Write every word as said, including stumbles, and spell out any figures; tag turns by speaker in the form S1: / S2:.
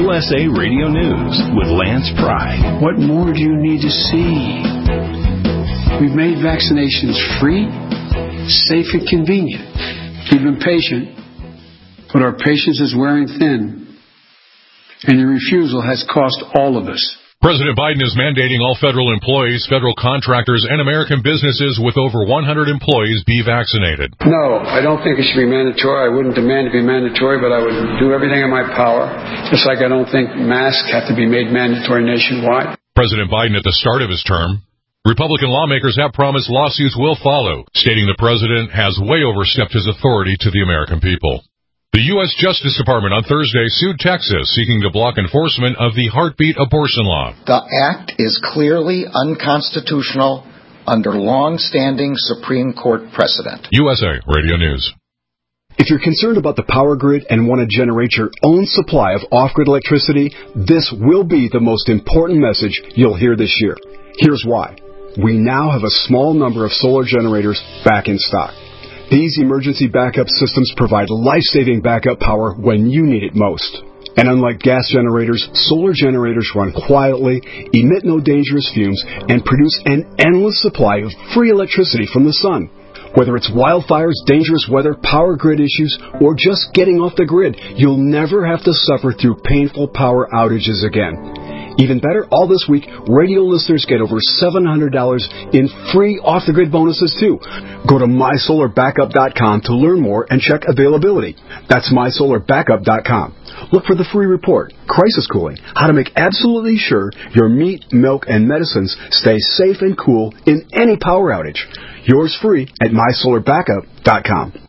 S1: U S A Radio News with Lance Pry.
S2: What more do you need to see? We've made vaccinations free, safe, and convenient. We've been patient, but our patience is wearing thin, and your refusal has cost all of us.
S3: President Biden is mandating all federal employees, federal contractors, and American businesses with over one hundred employees be vaccinated.
S2: No, I don't think it should be mandatory. I wouldn't demand to be mandatory, but I would do everything in my power, just like I don't think masks have to be made mandatory nationwide.
S3: President Biden at the start of his term. Republican lawmakers have promised lawsuits will follow, stating the president has way overstepped his authority to the American people. The U S Justice Department on Thursday sued Texas, seeking to block enforcement of the heartbeat abortion law.
S4: The act is clearly unconstitutional under long-standing Supreme Court precedent.
S3: U S A Radio News.
S5: If you're concerned about the power grid and want to generate your own supply of off-grid electricity, this will be the most important message you'll hear this year. Here's why. We now have a small number of solar generators back in stock. These emergency backup systems provide life-saving backup power when you need it most. And unlike gas generators, solar generators run quietly, emit no dangerous fumes, and produce an endless supply of free electricity from the sun. Whether it's wildfires, dangerous weather, power grid issues, or just getting off the grid, you'll never have to suffer through painful power outages again. Even better, all this week, radio listeners get over seven hundred dollars in free off-the-grid bonuses, too. Go to my solar backup dot com to learn more and check availability. That's my solar backup dot com. Look for the free report, Crisis Cooling, how to make absolutely sure your meat, milk, and medicines stay safe and cool in any power outage. Yours free at my solar backup dot com.